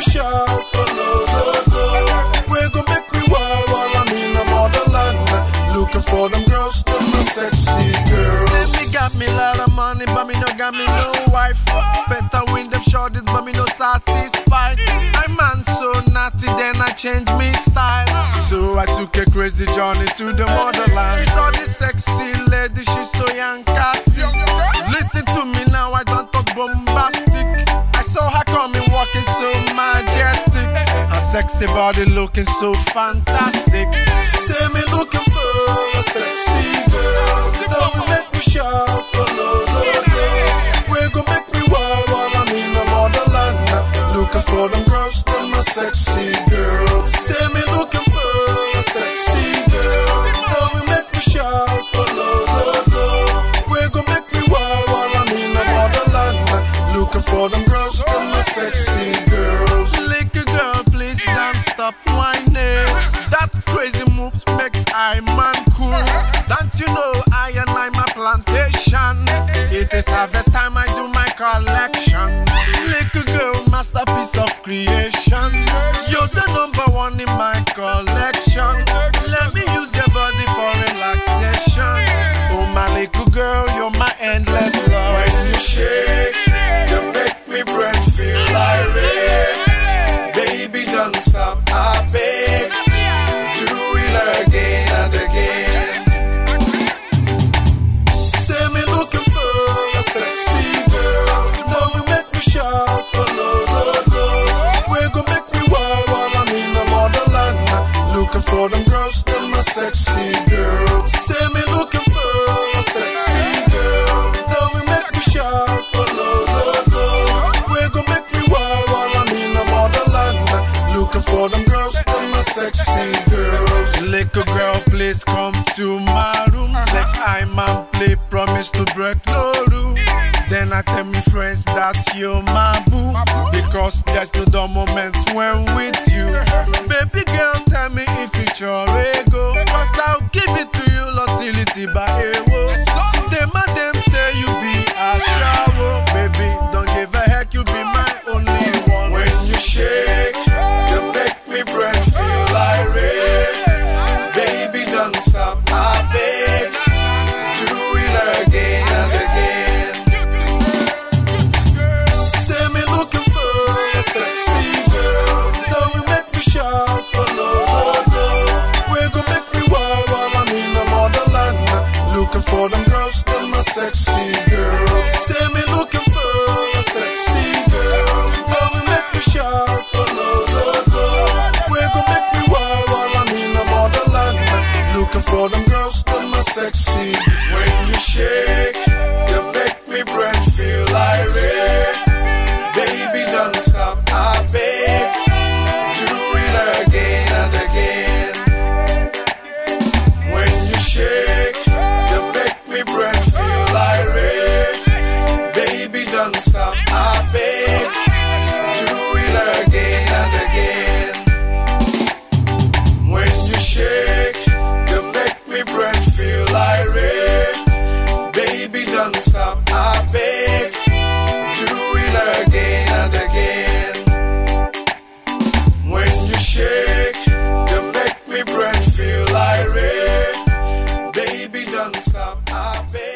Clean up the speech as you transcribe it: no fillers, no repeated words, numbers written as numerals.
shout, oh no. We gon' make me wild while I'm in the motherland, looking for them girls, them sexy girls. Say me got me lot of money, but me no got me no wife. Spent a win them shorties, but me no satisfied. My man so naughty, then I changed me style. So I took a crazy journey to the motherland. We saw this sexy lady, she's so young, classy. Listen to me now, I don't talk bombastic. I saw her coming, walking so majestic. Her sexy body looking so fantastic. Say me looking for a sexy girl. Don't make me shout, oh no. We gon' make me wild while I'm in the motherland, looking for them girls, them sexy girls. Say me looking for a sexy girl. Don't make me shout, oh no. We gon' make me wild while I'm in the motherland, looking for them girls, them sexy girls. Little girl, please don't stop whining. That crazy moves makes I man cool. Don't you know I and I my plantation? It is harvest time, I do my collection. Little girl, masterpiece of creation. You're the number one in my collection. Let me use your body for relaxation. Oh my little girl, you're my endless love. When you shake, you make me brain feel irate. Baby, don't stop, I beg. Do it again and again. Say me looking for a sexy girl. Don't make me shout, oh no. We gon' make me wild while I'm in the motherland, looking for them girls, them sexy girls. Say me looking for a sexy girl. Don't make me shout, oh no. We gon' make me wild while I'm in the motherland, looking for them girls, them sexy girls. Little girl, please come to my room. Let I man play, promise to break no rule. Then I tell me friends that you're my boo, because there's no dull moment when with you. Baby girl, tell me if it's your ego, cause I'll give it to you, lotility by ewo. Them and them say you be a shower. Baby, don't give a heck, you be my only one. When you shake, you make me brain feel irate. Baby, don't stop, I beg. Do it again and again. Say me looking for a sexy girl. Don't make me shout, oh no. We gon' make me wild while I'm in the motherland, looking for them girls, them sexy girls. Say me looking for a sexy girl. Don't make me shout, oh no. We gon' make me wild while I'm in the motherland, looking for them girls, them sexy. When you shake, you make me brain feel irate. Baby, don't stop, I beg. Do it again and again. When you shake, you make me brain feel irate. Baby, don't stop, I beg. Do it again and again. When you shake, you make me brain feel irate. Baby, don't stop, I beg. Do it again and again. When you shake, you make me brain feel irate. Baby, don't stop, I beg.